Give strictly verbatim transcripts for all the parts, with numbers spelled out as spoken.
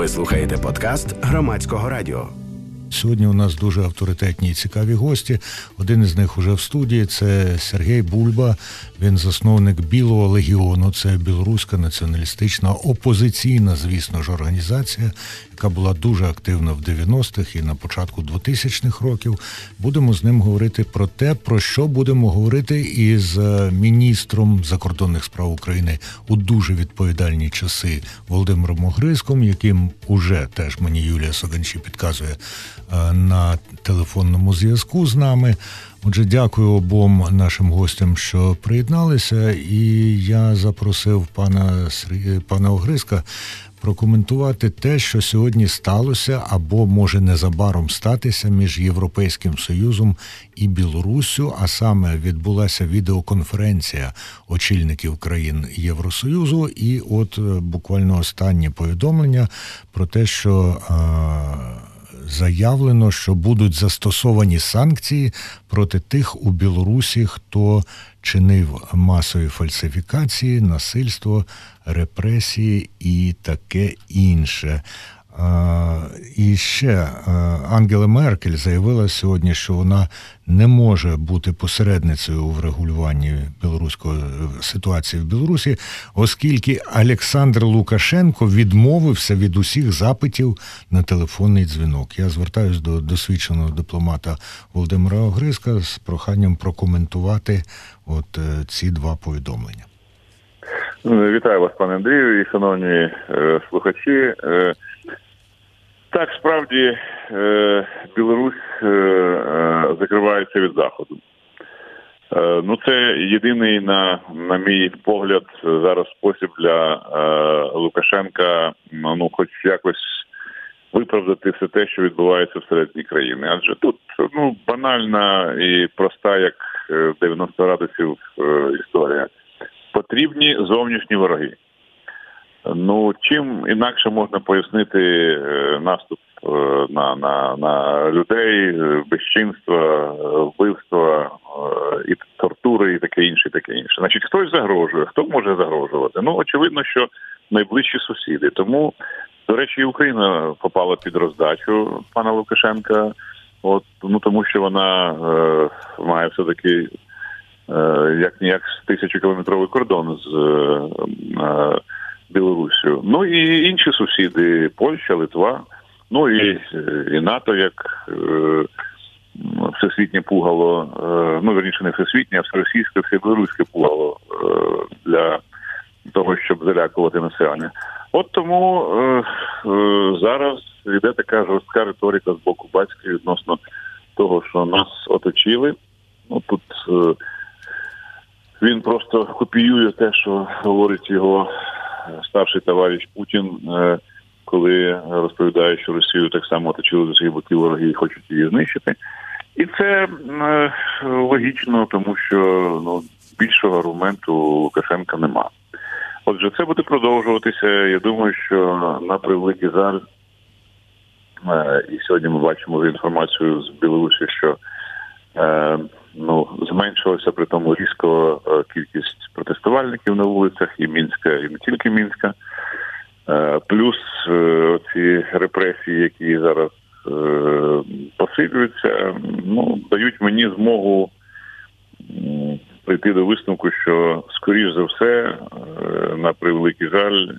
Ви слухаєте подкаст Громадського радіо. Сьогодні у нас дуже авторитетні і цікаві гості. Один із них уже в студії – це Сергій Бульба. Він засновник Білого легіону. Це білоруська націоналістична опозиційна, звісно ж, організація, яка була дуже активна в дев'яностих і на початку двотисячних років. Будемо з ним говорити про те, про що будемо говорити із міністром закордонних справ України у дуже відповідальні часи Володимиром Огризком, яким уже теж мені Юлія Саганчі підказує на телефонному зв'язку з нами. Отже, дякую обом нашим гостям, що приєдналися, і я запросив пана, пана Огризка прокоментувати те, що сьогодні сталося або може незабаром статися між Європейським Союзом і Білоруссю, а саме відбулася відеоконференція очільників країн Євросоюзу, і от буквально останнє повідомлення про те, що заявлено, що будуть застосовані санкції проти тих у Білорусі, хто чинив масові фальсифікації, насильство, репресії і таке інше. І ще Ангела Меркель заявила сьогодні, що вона не може бути посередницею у врегулюванні білоруської ситуації в Білорусі, оскільки Олександр Лукашенко відмовився від усіх запитів на телефонний дзвінок. Я звертаюся до досвідченого дипломата Володимира Огризка з проханням прокоментувати от ці два повідомлення. Вітаю вас, пане Андрію, і шановні е, слухачі. Е, Так, справді, Білорусь закривається від Заходу. Ну, це єдиний, на, на мій погляд, зараз спосіб для Лукашенка, ну, хоч якось виправдати все те, що відбувається всередині країни. Адже тут, ну, банальна і проста, як дев'яносто градусів історія. Потрібні зовнішні вороги. Ну, чим інакше можна пояснити наступ на, на, на людей, безчинства, вбивства, і тортури, і таке інше, і таке інше. Значить, хтось загрожує, хто може загрожувати? Ну, очевидно, що найближчі сусіди. Тому, до речі, і Україна попала під роздачу пана Лукашенка, от, ну, тому що вона е, має все-таки е, як-ніяк тисячокілометровий кордон з е, Білорусію. Ну і інші сусіди, Польща, Литва, ну і, і НАТО, як е, всесвітнє пугало, е, ну, верніше, не всесвітнє, а всеросійське, всебілоруське пугало е, для того, щоб залякувати населення. От тому е, е, зараз йде така жорстка риторика з боку батька відносно того, що нас оточили. Ну, тут е, він просто копіює те, що говорить його старший товариш Путін, коли розповідає, що Росію так само оточили з усіх боків вороги і хочуть її знищити. І це логічно, тому що, ну, більшого аргументу Лукашенка нема. Отже, це буде продовжуватися. Я думаю, що на превеликий жаль, і сьогодні ми бачимо вже інформацію з Білорусі, що ну, зменшилася при тому різко кількість протестувальників на вулицях і Мінська, і не тільки Мінська. Плюс ці репресії, які зараз посилюються, ну, дають мені змогу прийти до висновку, що, скоріш за все, на превеликий жаль,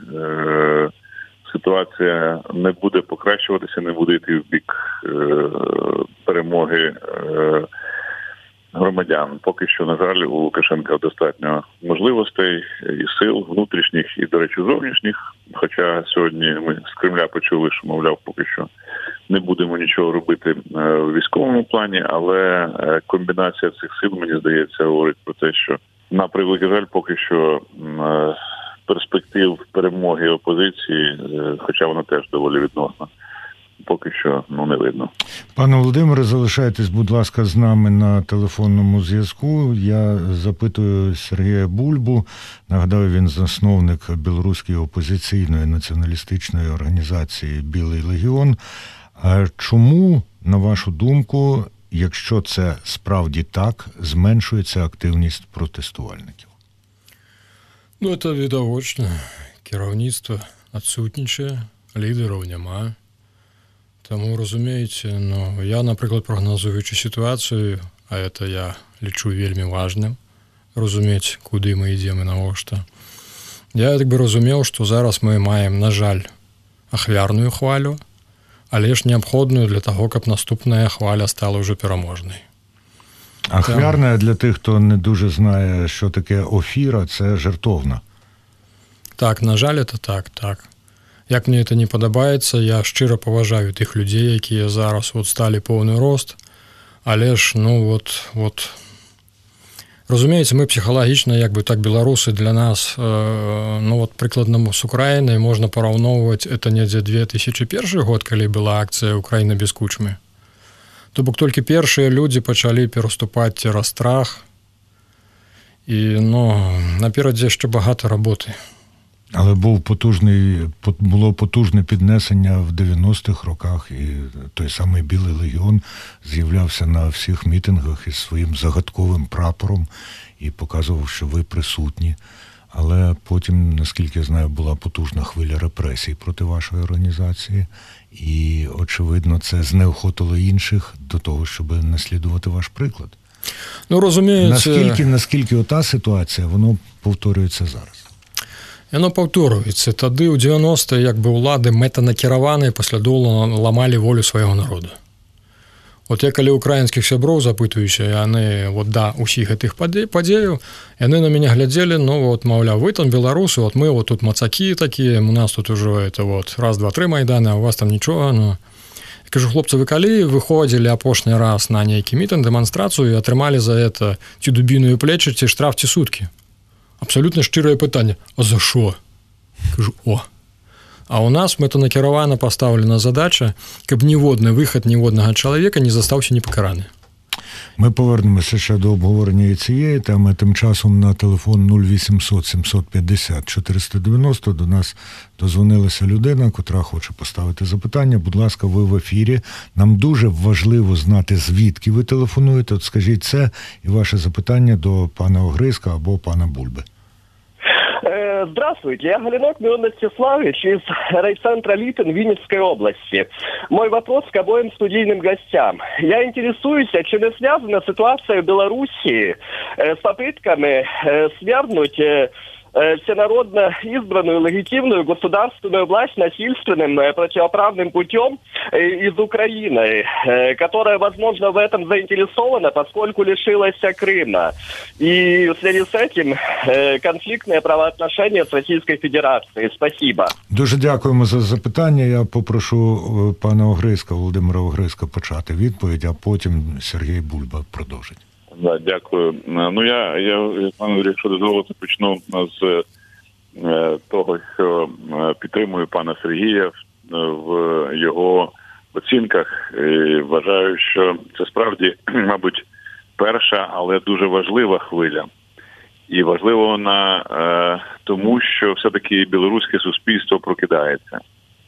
ситуація не буде покращуватися, не буде йти в бік перемоги громадян. Поки що, на жаль, у Лукашенка достатньо можливостей і сил внутрішніх, і, до речі, зовнішніх. Хоча сьогодні ми з Кремля почули, що, мовляв, поки що не будемо нічого робити в військовому плані, але комбінація цих сил, мені здається, говорить про те, що, на превеликий жаль, поки що перспектив перемоги опозиції, хоча вона теж доволі відносна, поки що, ну, не видно. Пане Володимире, залишайтесь, будь ласка, з нами на телефонному зв'язку. Я запитую Сергія Бульбу. Нагадаю, він засновник білоруської опозиційної націоналістичної організації «Білий легіон». А чому, на вашу думку, якщо це справді так, зменшується активність протестувальників? Ну, это видовочно. Керівництво відсутничає. лідерів нема. Тому, розумієте, ну, я, наприклад, прогнозуючи ситуацію, а це я лічу вельми важним, розуміти, куди ми йдемо і навошта. Я так би розумів, що зараз ми маємо, на жаль, ахвярну хвалю, але ж необхідну для того, щоб наступна хваля стала вже переможною. Ахвярна, для тих, хто не дуже знає, що таке офіра, це жертовна. Так, на жаль, це так, так. Як мені це не подобається, я щиро поважаю тих людей, які зараз от стали повний рост, але ж, ну, от, от, розумієте, ми психологічно, якби так, білоруси для нас, ну, от, прикладно з Україною можна порівнювати, це не дві тисячі перший год, коли була акція «Україна без кучми». Тобто тільки перші люди почали переступати через страх, і, ну, напереді ще багато роботи. Але був потужний, було потужне піднесення в дев'яностих роках, і той самий Білий Легіон з'являвся на всіх мітингах із своїм загадковим прапором і показував, що ви присутні. Але потім, наскільки я знаю, була потужна хвиля репресій проти вашої організації, і, очевидно, це знеохотило інших до того, щоб наслідувати ваш приклад. Ну, розумієте... Наскільки, наскільки ота ситуація, воно повторюється зараз? Воно повторюється. Тоді у дев'яності, якби, улади метанакіровано і послідовно ламали волю свого народу. От я коли українських сяброў запитуюся, і вони, от да, усіх гэтых падзеяў, яны на мяне глядзелі, ну, от, маўляў, вы там беларусы, от мы вот тут мацакі такія, у нас тут уже это вот раз, два, тры майданы, а у вас там нічога, ну. Я кажу, хлопцы, вы калі выходзілі апошні раз на нейкі мітинг, дэманстрацыю і атрымалі за это ці дубіную плечы, ці штраф, ці суткі? Абсолютно шчырае пытанне. А за що? Кажу, о. А у нас метанакірована поставлена задача, каб ніводны выхад ніводнага чалавека не застаўся непакараны. Ми повернемося ще до обговорення і цієї теми. Тим часом на телефон нуль вісімсот сімсот п'ятдесят чотириста дев'яносто до нас дозвонилася людина, котра хоче поставити запитання. Будь ласка, ви в ефірі. Нам дуже важливо знати, звідки ви телефонуєте. От скажіть це і ваше запитання до пана Огризка або пана Бульби. Здравствуйте, я Галинок Мирон Ростиславович из райцентра Липин Винницкой области. Мой вопрос к обоим студийным гостям. Я интересуюсь, чем связана ситуация в Белоруссии с попытками свергнуть всенародно избранную легитимную государственную власть насильственным противоправным путем из Украины, которая, возможно, в этом заинтересована, поскольку лишилась Крыма. И в связи с этим конфликтные правоотношения с Российской Федерацией. Спасибо. Дуже дякуємо за запитання. Я попрошу пана Огризка, Володимира Огризка, почати відповідь, а потім Сергій Бульба продовжить. Да, дякую. Ну, я, я пане, якщо дозволите, почну з е, того, що підтримую пана Сергія в його оцінках. І вважаю, що це справді, мабуть, перша, але дуже важлива хвиля. І важлива вона е, тому, що все-таки білоруське суспільство прокидається.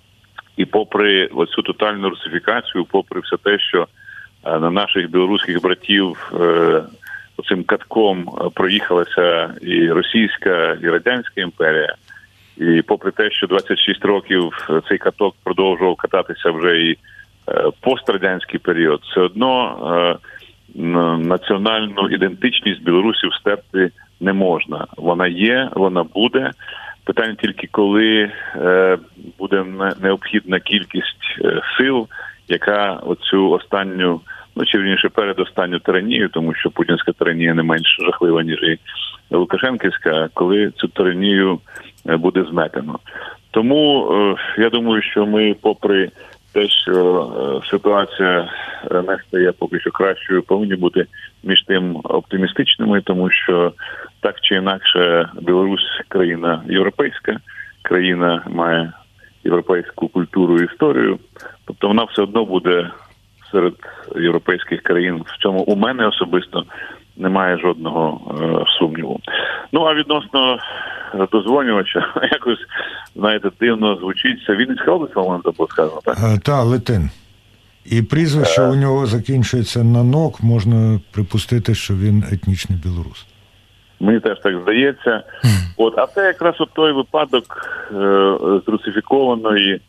І попри оцю тотальну русифікацію, попри все те, що на наших білоруських братів е, цим катком проїхалася і Російська, і Радянська імперія. І попри те, що двадцять шість років цей каток продовжував кататися вже і е, пострадянський період, все одно е, національну ідентичність білорусів стерти не можна. Вона є, вона буде. Питання тільки, коли е, буде необхідна кількість е, сил, яка оцю останню, ну, чи вірніше передостанню тиранію, тому що путінська тиранія не менш жахлива, ніж і лукашенківська, коли цю тиранію буде зметено. Тому е, я думаю, що ми, попри те, що е, ситуація не стає поки що кращою, повинні бути між тим оптимістичними, тому що так чи інакше Білорусь країна європейська, країна має європейську культуру і історію, тобто вона все одно буде серед європейських країн. В цьому у мене особисто немає жодного е, сумніву. Ну, а відносно дозвонювача, якось, знаєте, дивно звучить. Це Вінницька область, по-моєму, було сказано, так? Е, та, Литин. І прізвище е... у нього закінчується на «нок», можна припустити, що він етнічний білорус. Мені теж так здається. От, а це якраз от той випадок е, з русифікованої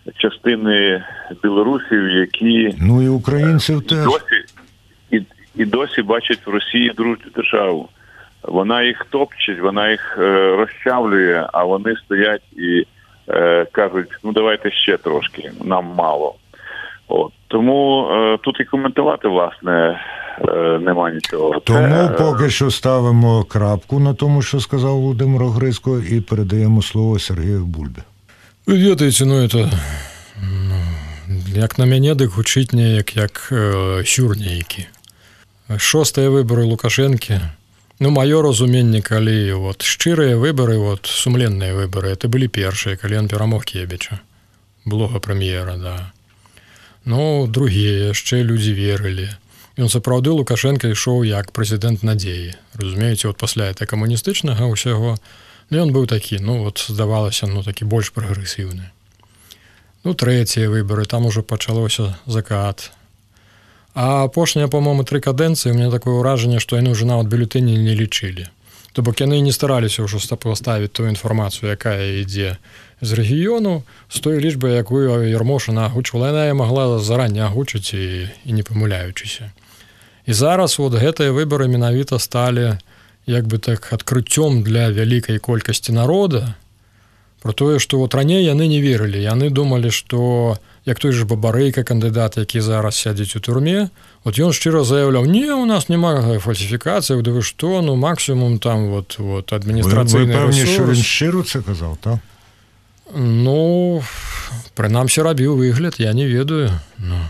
частини білорусів, які ну і українців і теж досі, і, і досі бачать в Росії дружню державу. Вона їх топчить, вона їх е, розчавлює, а вони стоять і е, кажуть, ну давайте ще трошки, нам мало. От. Тому е, тут і коментувати, власне, е, нема нічого. Тому Це, поки що ставимо крапку на тому, що сказав Володимир Огризко, і передаємо слово Сергію Бульбі. Ви ведаеце, ну это ну, як на мяне, дык гучыць неяк як э, сюр нейкі. Шостыя выбары Лукашэнкі. Ну, маё разуменне, калі вот, шчырыя выбары, вот, сумленныя выбары, это былі першыя, калі ён перамог Кебіча, былога прэм'ера, да. Ну, другія, яшчэ людзі верылі. Ён сапраўды Лукашенко ішоў як прэзідэнт надзеі. Разумееце, вот пасля это камуністычнага ўсяго, ну, ён быў такі, ну, вот, здавалася, ну, такі больш прагрэсіўны. Ну, трэція выбары, там ужо пачалося закат. А апошнія, па-моему, тры кадэнцыі, у меня такое ўражанне, што яны ўжо нават бюлетэні не лічылі. То бок яны не стараліся ўжо ставіць ту інфармацыю, якая ідзе з рэгіёну, з той лічбай, якую Ярмошына агучвала. Яна магла зараней агучыць і, і не памыляючыся. І зараз вот гэтыя выбары менавіта сталі як бы так адкрыццём для вялікай колькасці народа, про тое, што вот раней яны не верылі. Яны думалі, што як той же Бабарыка, кандыдат, які зараз сядзець у турме, от ён шчыра заяўляў, не, у нас няма фальсіфікацыяў, да вы што, ну максімум там вот, вот адміністрацыйны ресурс. Ви певні, що він ресурс. щиро це казав, так? Ну, прынамсі рабіў выгляд, я не ведаю. Ну.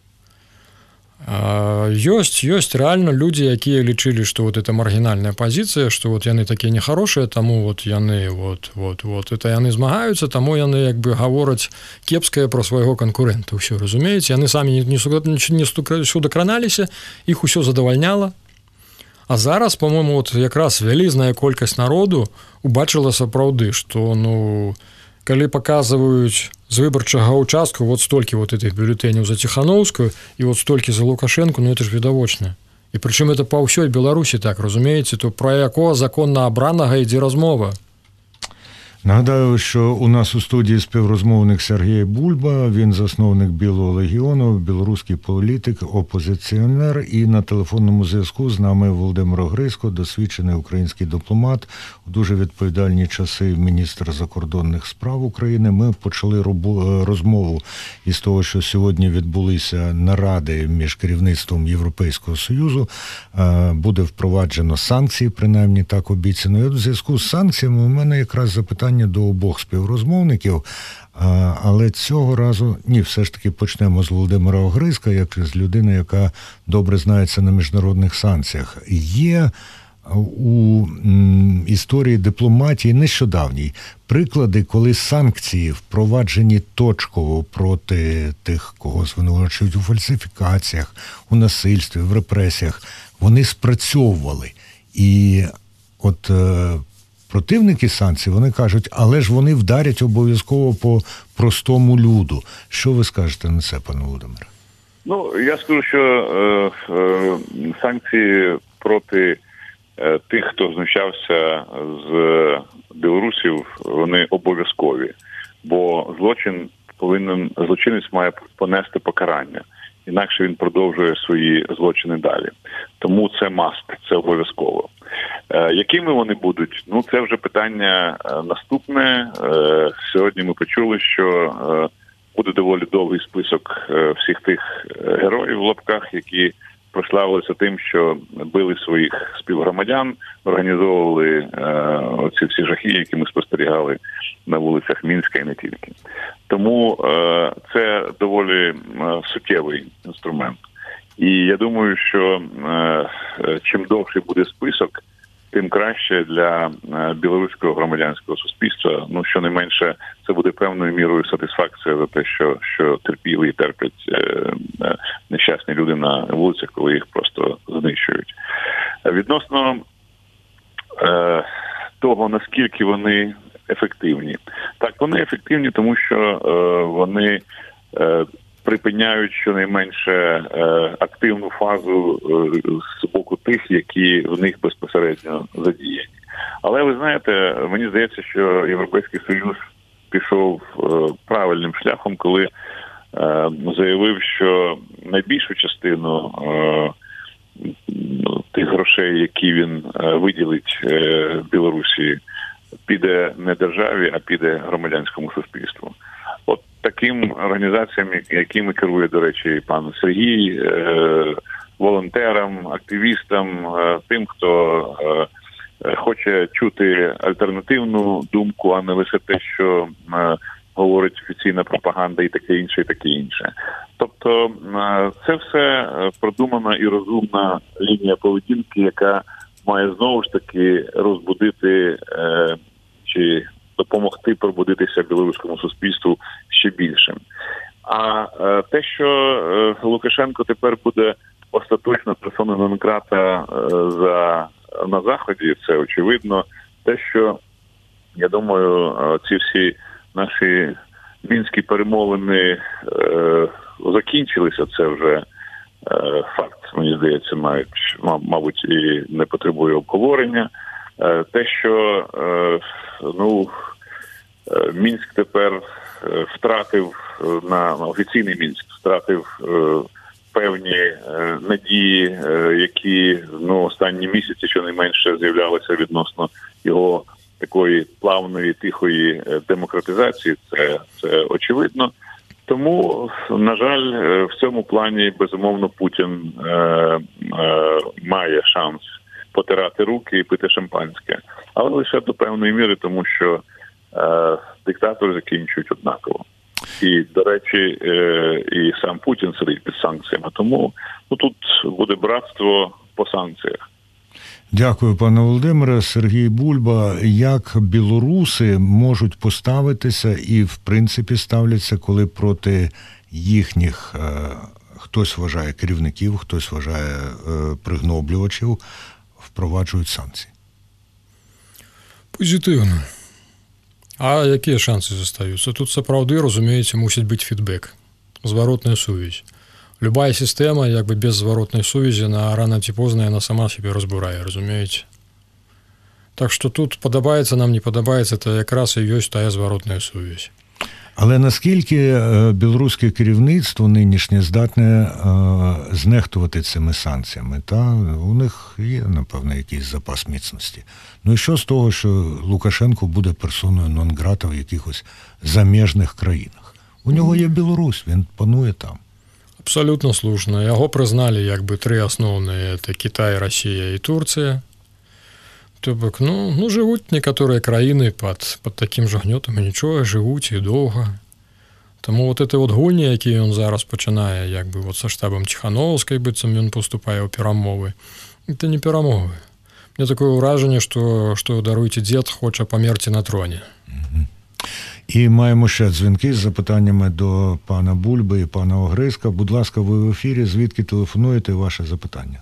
А, ёсць, ёсць рэальна людзі, якія лічылі, што вот это маргінальная пазіцыя, што вот яны такія нехарошыя, таму вот яны вот, вот, вот, это яны змагаюцца, таму яны як бы гавораць кепскае пра свайго канкурэнта. Усё, разумееце, яны самі не, не, не судакраналіся, іх усё задавальняла. А зараз, по-моему, вот якраз вялізная колькасць народу убачыла сапраўды, што, ну, калі паказваюць з выбарчага ўчастку вот столькі вот этих бюлетэняў за Ціхановскую і вот столькі за Лукашенко, ну это ж відавочна. І прычым это па ўсёй Беларусі так, разумееце, то пра якога законна абранага ідзе размова. Нагадаю, що у нас у студії співрозмовник Сергій Бульба, він засновник Білого легіону, білоруський політик, опозиціонер, і на телефонному зв'язку з нами Володимир Огризко, досвідчений український дипломат, у дуже відповідальні часи міністр закордонних справ України. Ми почали розмову із того, що сьогодні відбулися наради між керівництвом Європейського Союзу, буде впроваджено санкції, принаймні так обіцяно. І от у зв'язку з санкціями у мене якраз запитання до обох співрозмовників, але цього разу, ні, все ж таки почнемо з Володимира Огризка, як з людини, яка добре знається на міжнародних санкціях. Є у історії дипломатії нещодавній приклади, коли санкції впроваджені точково проти тих, кого звинувачують у фальсифікаціях, у насильстві, в репресіях, вони спрацьовували. І от противники санкцій, вони кажуть, але ж вони вдарять обов'язково по простому люду. Що ви скажете на це, пане Володимире? Ну, я скажу, що е, е, санкції проти е, тих, хто знущався з білорусів, вони обов'язкові. Бо злочин повинен, злочинець має понести покарання. Інакше він продовжує свої злочини далі. Тому це маст, це обов'язково. Е, якими вони будуть? Ну, це вже питання е, наступне. Е, сьогодні ми почули, що е, буде доволі довгий список е, всіх тих героїв в лапках, які прославилися тим, що били своїх співгромадян, організовували е, оці всі жахи, які ми спостерігали на вулицях Мінська і не тільки. Тому е, це доволі е, суттєвий інструмент. І я думаю, що е, чим довший буде список, тим краще для е, білоруського громадянського суспільства. Ну, щонайменше, це буде певною мірою сатисфакція за те, що, що терпіли і терплять е, е, нещасні люди на вулицях, коли їх просто знищують. Відносно е, того, наскільки вони ефективні. Так, вони ефективні, тому що е, вони е, припиняють щонайменше е, активну фазу е, з боку тих, які в них безпосередньо задіяні. Але ви знаєте, мені здається, що Європейський Союз пішов правильним шляхом, коли заявив, що найбільшу частину тих грошей, які він виділить Білорусі, піде не державі, а піде громадянському суспільству. От таким організаціям, якими керує, до речі, пан Сергій, волонтерам, активістам, тим, хто хоче чути альтернативну думку, а не лише те, що говорить офіційна пропаганда і таке інше, і таке інше. Тобто це все продумана і розумна лінія поведінки, яка має знову ж таки розбудити чи допомогти пробудитися білоруському суспільству ще більшим. А те, що Лукашенко тепер буде остаточно персона нон грата за на Заході, це очевидно. Те, що, я думаю, ці всі наші мінські перемовини е, закінчилися, це вже е, факт, мені здається, мають, мабуть, і не потребує обговорення. Е, те, що е, ну, е, Мінськ тепер е, втратив, на, на офіційний Мінськ втратив е, певні е, надії, е, які ну, останні місяці щонайменше з'являлися відносно його такої плавної, тихої демократизації, це, це очевидно. Тому, на жаль, в цьому плані, безумовно, Путін е, е, має шанс потирати руки і пити шампанське. Але лише до певної міри, тому що е, диктатори закінчують однаково. І, до речі, е, і сам Путін сидить під санкціями. Тому ну, тут буде братство по санкціях. Дякую, пане Володимире. Сергій Бульба. Як білоруси можуть поставитися і, в принципі, ставляться, коли проти їхніх, е, хтось вважає керівників, хтось вважає е, пригноблювачів, впроваджують санкції? Позитивно. А які шанси застаються? Тут, сапраўды, разумееце, мусіць быць фідбэк, зворотная сувязь. Любая система, як би без зворотної сувязі, на рано чи позно вона сама себе розбирає, розумієте? Так що тут подобається нам, не подобається, то якраз і є та зворотна сувязь. Але наскільки білоруське керівництво нинішнє здатне знехтувати цими санкціями? Та у них є, напевно, якийсь запас міцності. Ну і що з того, що Лукашенко буде персоною нон-грата в якихось заміжних країнах? У нього є Білорусь, він панує там. Абсолютно слушно. Яго признали як бы три основные, это Китай, Россия и Турция. То бок, ну, ну живуть некоторые країни під, під таким же гнетом і нічого, живуть і довго. Тому вот это вот гульня, які він зараз починає, як би, вот со штабом Тихановської, быццам він поступає у перемови, це не перемови. Мне такое враження, що, що даруйте, дід хоче померти на троні. Угу. І маємо ще дзвінки з запитаннями до пана Бульби і пана Огризка. Будь ласка, ви в ефірі. Звідки телефонуєте? Ваше запитання.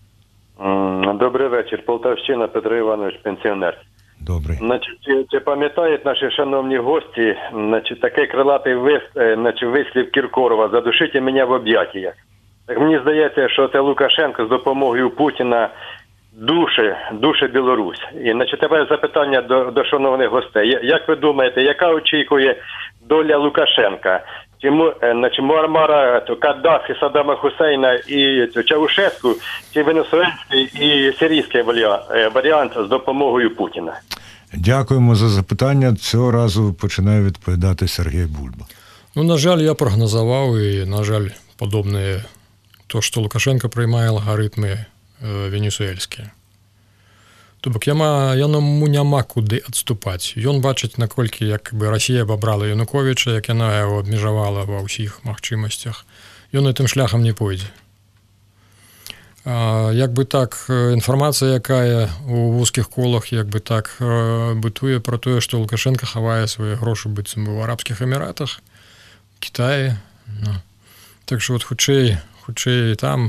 Добрий вечір. Полтавщина, Петро Іванович, пенсіонер. Добрий. Значить, чи, чи пам'ятають наші шановні гості, значить, такий крилатий вис, значить, вислів Кіркорова «Задушите мене в об'яттях». Так мені здається, що це Лукашенко з допомогою Путіна душе, душе Білорусь. І, значить, тепер запитання до, до шановних гостей. Як ви думаєте, яка очікує доля Лукашенка? Чи, значить, Муаммара, Каддафі, Саддама Хусейна і Чаушеску, чи венесуельський і сирійський варіант з допомогою Путіна? Дякуємо за запитання. Цього разу починає відповідати Сергій Бульба. Ну, на жаль, я прогнозував, і, на жаль, подобне то, що Лукашенко приймає алгоритми венесуэльскія. То бок яму няма куды адступаць. Ён бачыць, наколькі як бы Расія абабрала Януковіча, як яна яго абмежавала ва ўсіх магчымасцях. Ён гэтым шляхам не пойдзе. А, як бы так, інфармацыя, якая у вузкіх колах як бы так бытуе пра тое, што Лукашенко хавае свае грошы быццам у Арабскіх Эміратах, Кітаі. Ну. Так што вот хутчэй, хутчэй там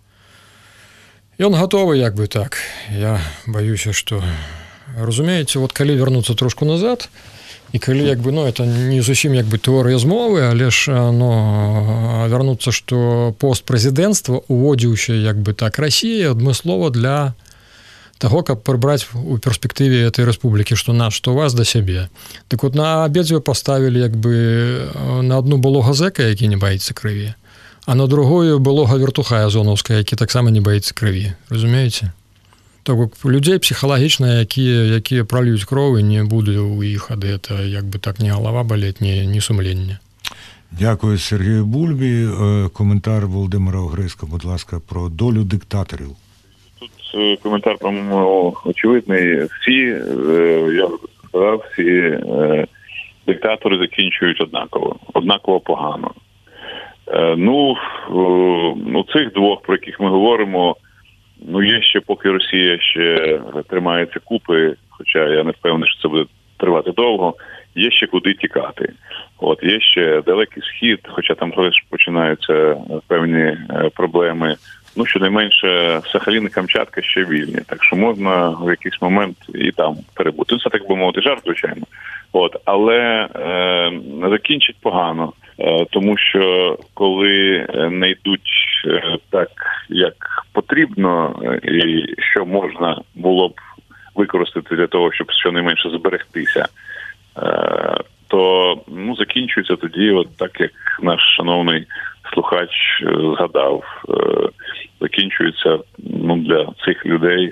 ён гатовы, як бы так. Я баюся, што, разумееце, вот калі вярнуцца трошку назад, і калі, як бы, ну, это не зусім, як бы, тэорыя змовы, але ж, ну, вярнуцца, што пост прэзідэнцтва уводзіўся, як бы так, Расіі адмыслова для того, каб прыбраць у перспектыве этой рэспублікі што наш, што вас да сябе. Так вот на абедзве паставілі як бы на адну былога зэка, які не баіцца крыві, а на другую былога вертухая зонаўская, які таксама не баіцца крыві. Разумееце? Так людзей псіхалагічна, якія якія прольюць кроў і не будзе ў іх ад гэта як бы так не галава балець, ні, ні сумленне. Дякую Сергію Бульбі. Коментар Володимира Огризка, будь ласка, про долю диктаторів. Тут коментар, по-моєму, очевидний. Всі, я сказав, всі диктатори закінчують однаково, однаково погано. Ну, ну, цих двох, про яких ми говоримо, ну, є ще, поки Росія ще тримається купи, хоча я не впевнений, що це буде тривати довго, є ще куди тікати. От, є ще Далекий Схід, хоча там теж починаються певні проблеми. Ну, щонайменше, Сахалін і Камчатка ще вільні, так що можна в якийсь момент і там перебути. Це, так би мовити, жарт, звичайно. От, але е, закінчить погано, е, тому що коли не йдуть е, так, як потрібно, е, і що можна було б використати для того, щоб щонайменше зберегтися, е, то ну, закінчується тоді, от так, як наш шановний слухач згадав, е, закінчується ну, для цих людей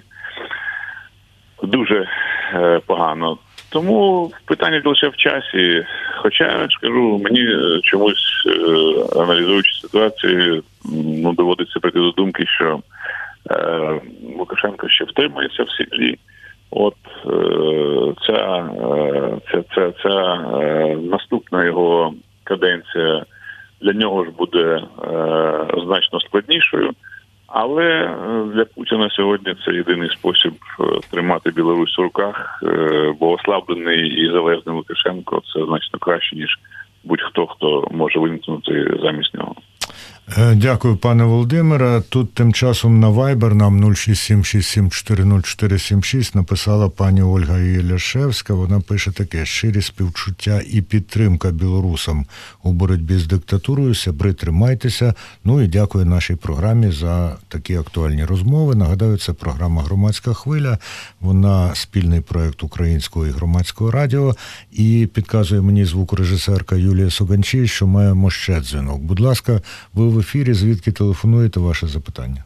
дуже е, погано. Тому питання лише в часі. Хоча, я ж кажу, мені чомусь, е, аналізуючи ситуацію, ну, доводиться прийти до думки, що е, Лукашенко ще втримується в сідлі. От е, ця, е, ця, ця, ця е, наступна його каденція для нього ж буде е, значно складнішою. Але для Путіна сьогодні це єдиний спосіб тримати Білорусь у руках, бо ослаблений і залежний Лукашенко – це значно краще, ніж будь-хто, хто може вимкнути замість нього. Дякую, пане Володимире. Тут тим часом на Viber нам нуль шість сім шість сім чотири нуль чотири сім шість написала пані Ольга Єляшевська. Вона пише таке: щирі співчуття і підтримка білорусам у боротьбі з диктатурою. Сябри, тримайтеся. Ну і дякую нашій програмі за такі актуальні розмови. Нагадаю, це програма «Громадська хвиля». Вона спільний проєкт Українського і Громадського радіо. І підказує мені звукорежисерка Юлія Соганчій, що маємо ще дзвінок. Будь ласка, ви в ефірі, звідки телефонуєте, ваше запитання?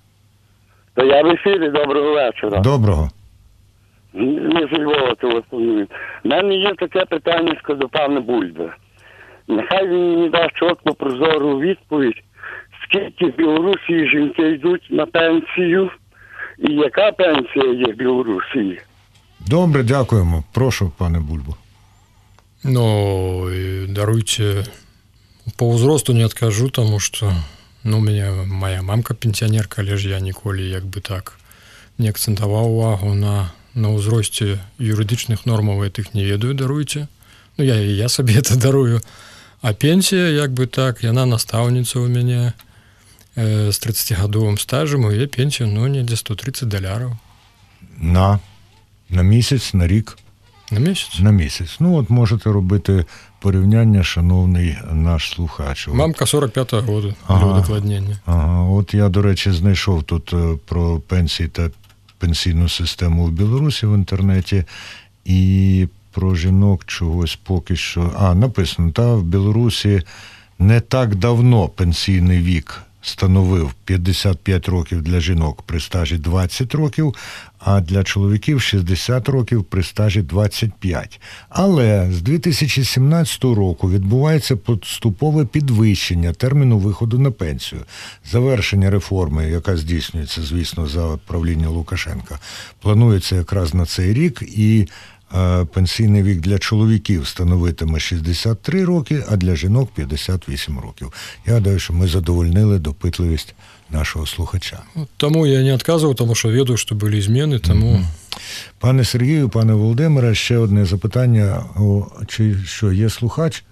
То я в ефірі, доброго вечора. Доброго. Не з Львова телефоную. У мене є таке питання до пана Бульби. Нехай він мені дасть чітко прозору відповідь, скільки в Білорусі жінки йдуть на пенсію і яка пенсія є в Білорусі. Добре, дякуємо. Прошу, пане Бульбу. Ну, даруйте... По возрасту не откажу, тому что ну, у меня моя мамка пенсионерка, але ж я ніколи як би так не акцентував увагу на, на узрості юридичних нормаў, гэтых не ведаю, даруйте. Ну, я, я собі это дарую. А пенсія, як би так, яна настаўніца у мяне э, з тридцатигадовым стажем, і є пенсія, ну, недзе сто тридцать доляраў. На, на місяць, на рік? На місяць. На місяць. Ну, от можете робити порівняння, шановний наш слухач. Мамка сорок п'ятого году, ага, для удокладнення. Ага, от я, до речі, знайшов тут про пенсії та пенсійну систему в Білорусі в інтернеті, і про жінок чогось поки що... А, написано, та в Білорусі не так давно пенсійний вік становив п'ятдесят п'ять років для жінок при стажі двадцять років, а для чоловіків шістдесят років при стажі двадцять п'ять. Але з дві тисячі сімнадцятого року відбувається поступове підвищення терміну виходу на пенсію. Завершення реформи, яка здійснюється, звісно, за правління Лукашенка, планується якраз на цей рік, і пенсійний вік для чоловіків становитиме шістдесят три роки, а для жінок п'ятдесят вісім років. Я гадаю, що ми задовольнили допитливість нашого слухача. Тому я не відказував, тому що веду, що були зміни, тому... Mm-hmm. Пане Сергію, пане Володимире, ще одне запитання. О, чи що, є слухач?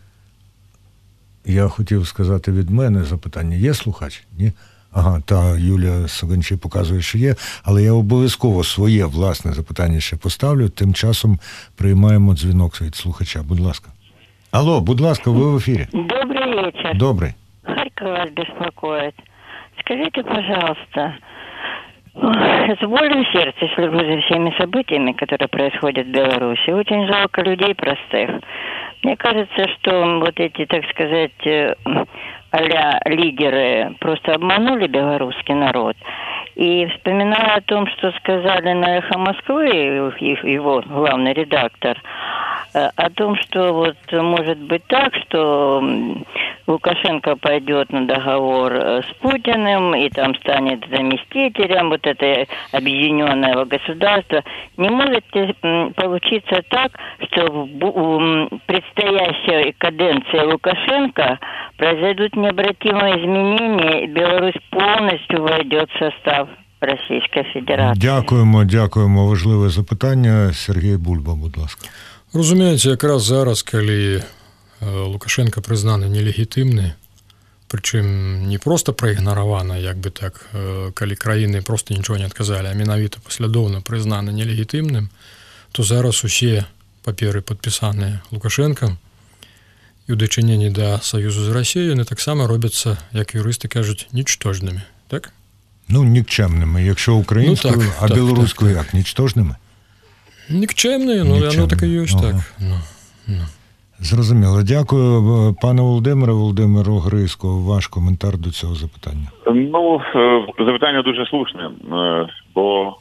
Я хотів сказати від мене запитання. Є слухач? Ні? Ага, та Юлія Соганчій показує, що є, але я обов'язково своє власне запитання ще поставлю. Тим часом приймаємо дзвінок від слухача. Будь ласка. Алло, будь ласка, ви в ефірі. Добрый вечер. Добрый. Харьков вас беспокоит. Скажите, пожалуйста, С болью в сердце слежу за всеми событиями, которые происходят в Беларуси. Очень жалко людей простых. Мне кажется, что вот эти, так сказать, а-ля лидеры просто обманули белорусский народ. И вспоминая о том, что сказали на «Эхо Москвы» его главный редактор, о том, что вот может быть так, что Лукашенко пойдет на договор с Путиным и там станет заместителем вот это объединенного государства. Не может получиться так, что в предстоящей каденции Лукашенко произойдут необратимые изменения, и Беларусь полностью войдет в состав Російської Федерації. Дякуємо, дякуємо. Важливе запитання. Сергій Бульба, будь ласка. Разумеется, якраз зараз, калі Лукашенко признаны нелегітимны, прычым не просто праігнаравана, як бы так, калі краіны просто нічого не адказалі, а менавіта паслядоўна прызнаны нелегітимным, то зараз усе паперы падпісаныя Лукашенком і ў дачыненні да саюзу з Расіяй, яны таксама робяцца, як юрысты кажуць, нічтожнымі, так? Ну, нікчемними, якщо українською, ну, так, а так, білоруською так, так. Як? Нічтожними? Нікчемні, ну, воно так і є, ага. Так. Ну, ну. Зрозуміло. Дякую. Пане Володимире, Володимир Огризько, ваш коментар до цього запитання. Ну, запитання дуже слушне, бо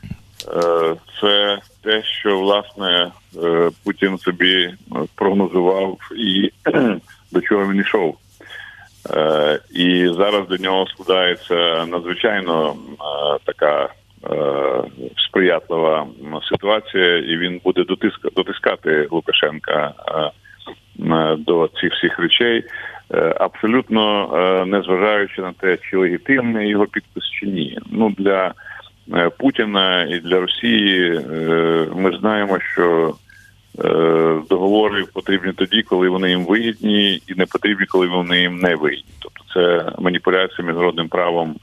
це те, що, власне, Путін собі прогнозував і до чого він йшов. І зараз до нього складається надзвичайно така сприятлива ситуація, і він буде дотиска, дотискати Лукашенка до цих всіх речей, абсолютно незважаючи на те, чи легітимний його підпис, чи ні. Ну, для Путіна і для Росії ми знаємо, що договори потрібні тоді, коли вони їм вигідні, і не потрібні, коли вони їм не вигідні. Тобто це маніпуляція міжнародним правом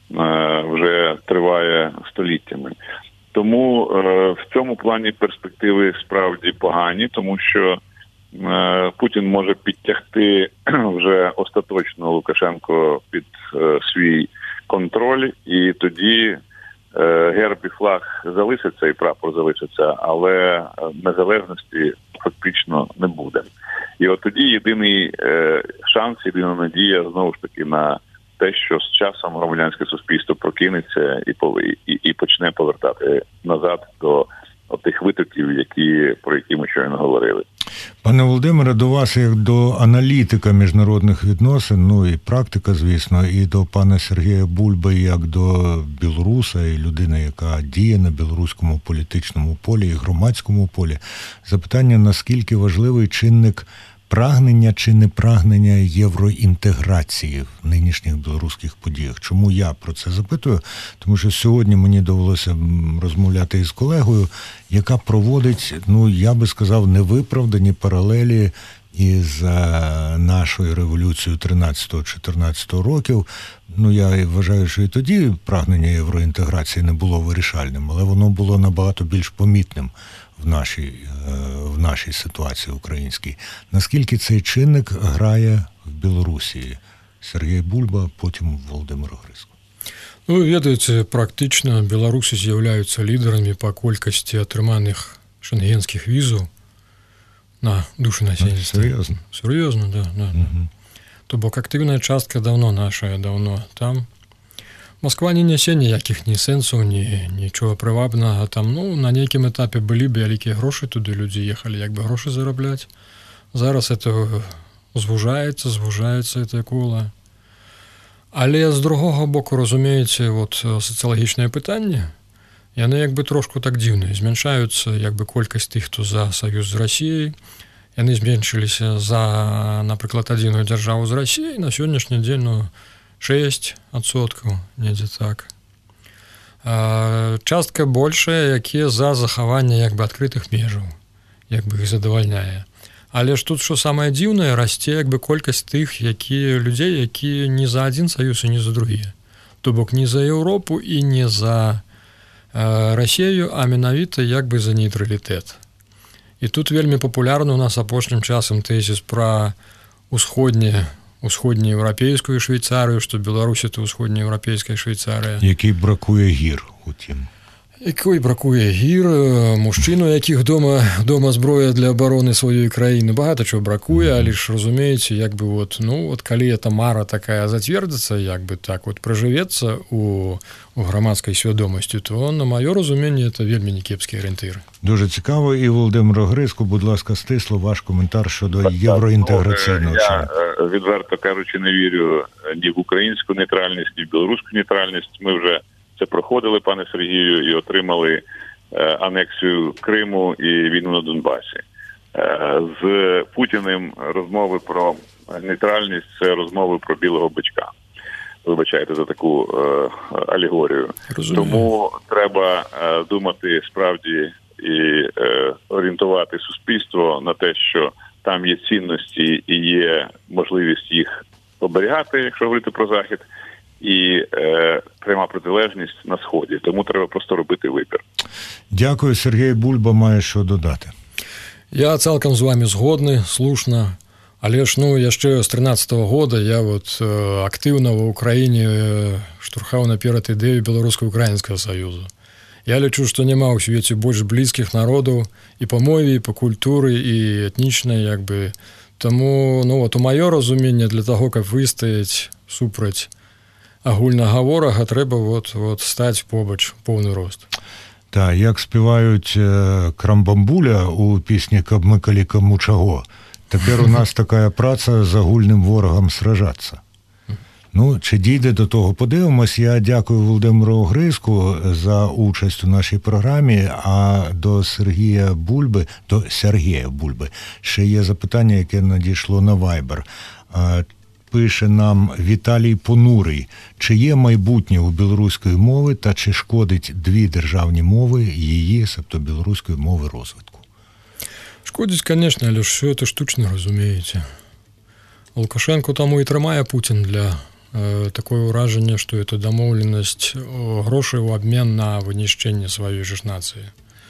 вже триває століттями. Тому в цьому плані перспективи справді погані, тому що Путін може підтягти вже остаточно Лукашенко під свій контроль, і тоді герб і флаг залишиться, і прапор залишиться, але незалежності фактично не буде. І от тоді єдиний шанс, єдина надія знову ж таки на те, що з часом громадянське суспільство прокинеться і, і, і почне повертати назад до тих витоків, які, про які ми щойно говорили. Пане Володимире, до вас, як до аналітика міжнародних відносин, ну і практика, звісно, і до пана Сергія Бульби, як до білоруса і людини, яка діє на білоруському політичному полі і громадському полі, запитання, наскільки важливий чинник прагнення чи непрагнення євроінтеграції в нинішніх білоруських подіях. Чому я про це запитую? Тому що сьогодні мені довелося розмовляти із колегою, яка проводить, ну, я би сказав, невиправдані паралелі із нашою революцією тринадцятого-чотирнадцятого років. Ну, я вважаю, що і тоді прагнення євроінтеграції не було вирішальним, але воно було набагато більш помітним в нашій, в нашій ситуації українській. Наскільки цей чинник грає в Білорусі? Сергій Бульба, потім Володимир Огризько. Ну, ви ведаеце, практычна беларусы з'яўляюцца лідарамі па колькасці атрыманых шенгенскіх візаў на душу насельніцтва. Серьезно? Серьезно, да. да, да. Угу. То бок актыўная частка давно нашая, давно там. Москва не нясе ніякіх ні сэнсаў, ні нічога прывабнага. Там, ну, на нейкім этапе былі вялікія грошы, туды людзі ехалі як бы грошы зарабляць. Зараз это звужаецца, звужаецца это кола. Але з другога боку, разумееце, вот сацыялагічнае пытанне, яны як бы трошку так дзіўныя. Змяншаюцца як бы колькасць тых, хто за саюз з Расіяй. Яны зменшыліся за, напрыклад, адзіную дзяржаву з Расіяй. На сённяшні дзень, ну, шэсць адсоткаў, недзе так. А, частка большая, якія за захаванне як бы адкрытых межаў, як бы іх задавальняе. Але ж тут, што самае дзіўнае, расце як бы колькасць тых, якія людзей, якія не за адзін саюз і не за другі. То бок не за Еўропу і не за э, Расію, а менавіта як бы за нейтралітэт. І тут вельмі папулярны у нас апошнім часам тэзіс пра усходнія усходнееўрапейскую Швейцарыю, што Беларусь это усходнееўрапейская Швейцарыя. Який бракує гір, утім. Якой бракуе гір, мужчын, у якіх дома, дома зброя для абароны сваёй краіны. Багата чого бракуе, але ж, разумееце, як бы вот, ну, вот калі эта мара такая зацвердзіцца, як бы так вот пражывецца у, у грамадскай свядомасці, то, на маё разуменне, это вельмі некепскія арыентыры. Дуже цікаво. І Володимир Огризко, будь ласка, стисло ваш коментар щодо так, євроінтеграційного. Я, відверто кажучи, не вірю ні в українську нейтральність, ні в білоруську нейтральність. Ми вже це проходили, пане Сергію, і отримали е, анексію Криму і війну на Донбасі. Е, з Путіним розмови про нейтральність – це розмови про білого бичка. Вибачайте за таку е, алегорію. Розумію. Тому треба е, думати справді і е, орієнтувати суспільство на те, що там є цінності і є можливість їх оберігати, якщо говорити про Захід, і е, пряма протилежність на Сході. Тому треба просто робити вибір. Дякую. Сергій Бульба має що додати. Я цалкам з вами згодны, слушна. Але ж, ну, яшчэ з трынаццатага года я вот э, актыўна ва ўкраіне э, штурхаў наперад ідэю беларуска-украінскага саюзу. Я лічу, што няма ў свеце больш блізкіх народаў і па мове, і па культуры, і этнічнай, як бы. Таму, ну, вот у маё разуменне для таго, каб выстаяць супраць агульнага ворага, трэба вот, вот стаць побач поўны рост. Так, як співають е, Крамбамбуля у пісні «Каб ми калі каму чаго», тепер у нас така праця з агульним ворогом сражатися. Ну, чи дійде до того, подивимось. Я дякую Володимиру Огризку за участь у нашій програмі, а до Сергія Бульби, до Сергія Бульби, ще є запитання, яке надійшло на Viber. Пише нам Віталій Понурий. Чи є майбутнє у білоруської мови та чи шкодить дві державні мови її, себто білоруської мови, розвитку? Шкодить, конечно, але ж все це штучно, розумієте. Лукашенко тому і тримає Путін для э, такое ураження, що це домовленість грошей у обмін на винищення своєї ж нації.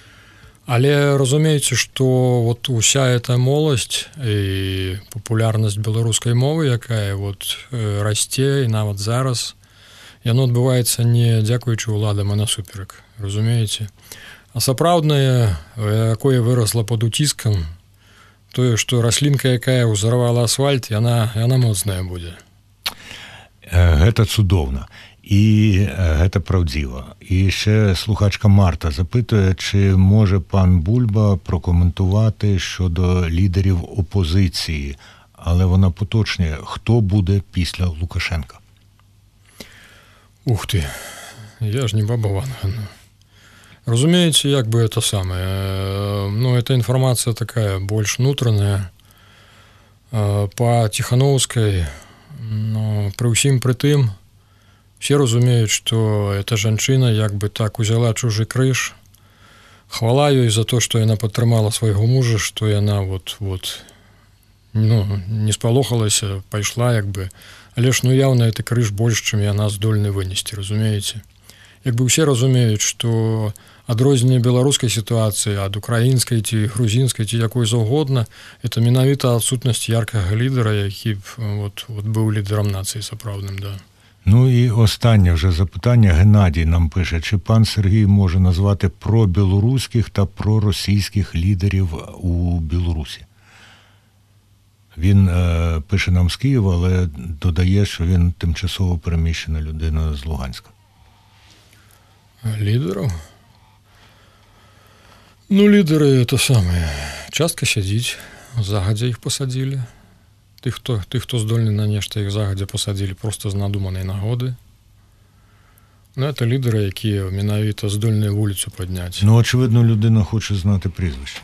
Але разумееце, што вот уся эта молодь і папулярнасць беларускай мовы, якая вот расце, і нават зараз, яно адбываецца не дзякуючы ўладам, а насуперак, разумееце. А сапраўднае, якое вырасла пад уціскам, тое, што раслінка, якая ўзарвала асфальт, яна, яна моцная будзе. Гэта цудоўна. І гэта правдзіва. І ще слухачка Марта запитує, чи може пан Бульба прокоментувати щодо лідерів опозиції, але вона поточнює, хто буде після Лукашенка? Ух ти, я ж не баба Ванга. Разумееце, як бы это самое, ну, эта информация такая больш внутренняя, по Тихановской, но при ўсім пры тым, все разумеюць, што эта жанчына як бы так узяла чужы крыж. Хвала ёй за то, што яна падтрымала свайго мужа, што яна вот, вот, ну, не спалохалася, пайшла як бы. Але ж, ну, яўна, это крыж больш, чым яна здольны вынесці, разумееце. Як бы ўсе разумеюць, што адрозненне беларускай сітуацыі ад украінскай ці грузінскай ці якой заўгодна, это менавіта адсутнасць яркага лідара, які б вот, вот быў лідарам нацыі сапраўдным, да. Ну і останнє вже запитання. Геннадій нам пише, чи пан Сергій може назвати пробілоруських та проросійських лідерів у Білорусі? Він е, пише нам з Києва, але додає, що він тимчасово переміщена людина з Луганська. Лідерів? Ну, лідери, це саме. Частка сядзіць, загадзя їх посадили. Тых, хто, тых, хто здольны на нешта, іх загадзя пасадзілі проста з надуманай нагоды. Ну, это лідери, які менавіта здольныя вуліцу падняць. Ну, очевидно, людина хоче знати прізвище.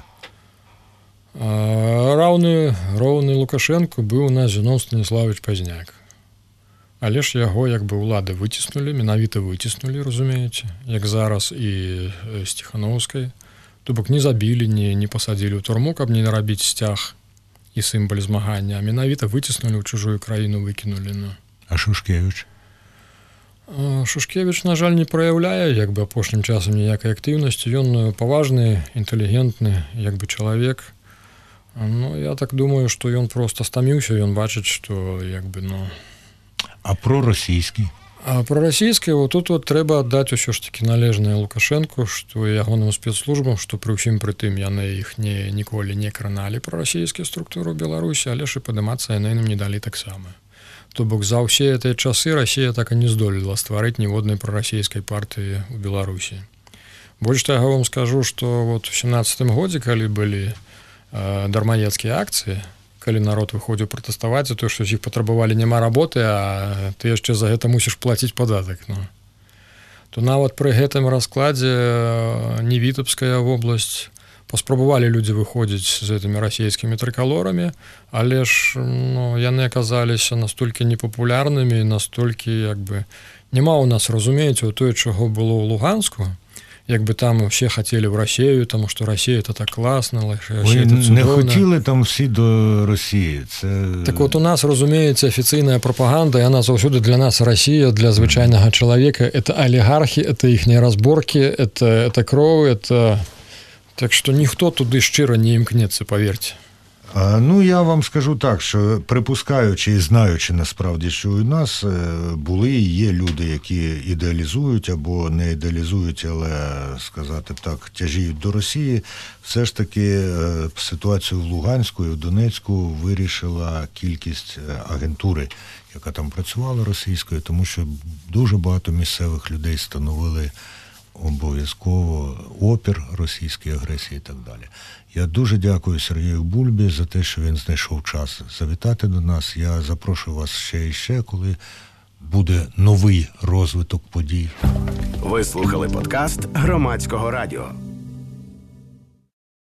Раўны, роўны Лукашенко быў у нас Зіноў Станіславович Пазняк. Але ж яго як бы ўлады выціснулі, менавіта выціснулі, разумееце, як зараз і з Тихановскай. То бок не забілі, не, не пасадзілі ў турму, каб не нарабіць сцяг і сімбаль змагання, а менавіта выціснулі ў чужую краіну, выкінулі. Ну. А Шушкевіч? А Шушкевіч, на жаль, не праяўляе як бы апошнім часам ніякай актыўнасці. Ён паважны, інтэлігентны як бы чалавек. Ну, я так думаю, што ён проста стаміўся, ён бачыць, што як бы, ну... А проросійскі? А прарасійскі, вот тут вот трэба аддаць усё ж такі належнае Лукашэнку, што ягоным спецслужбам, што пры ўсім пры тым яны іх не, ніколі не краналі прарасійскія структуры Беларусі, але ж і падымацца яны ім не далі таксама. То бок за ўсе гэтыя часы Расія так і не здолела стварыць ніводнай прарасійскай партыі ў Беларусі. Больш таго вам скажу, што вот у сямнаццатым годзе, калі былі э, дармаедскія акцыі, калі народ выходзіў пратэставаць за тое, што з іх патрабавалі няма работы, а ты яшчэ за гэта мусіш плаціць падатак. Ну. То нават пры гэтым раскладзе Невітаўская вобласць паспрабавалі людзі выходзіць з гэтымі расійскімі трыкалорамі, але ж ну, яны аказаліся настолькі непапулярнымі, настолькі як бы няма ў нас, разумееце, тое, чаго было ў Луганску, як бы там все хацелі в Росію, тому що Росія це так класно, Росія це не хотіли там всі до Росії. Це... Так от у нас, розуміється, офіційна пропаганда, і вона завжди для нас Росія, для звичайного чоловіка, це олігархи, це їхні розборки, це, це кров, це... Так що ніхто туди щиро не імкнеться, повірте. А, ну, я вам скажу так, що припускаючи і знаючи насправді, що у нас були і є люди, які ідеалізують або не ідеалізують, але, сказати б так, тяжіють до Росії, все ж таки ситуацію в Луганську і в Донецьку вирішила кількість агентури, яка там працювала російською, тому що дуже багато місцевих людей становили обов'язково опір російській агресії і так далі. Я дуже дякую Сергію Бульбі за те, що він знайшов час завітати до нас. Я запрошую вас ще і ще, коли буде новий розвиток подій. Ви слухали подкаст Громадського радіо.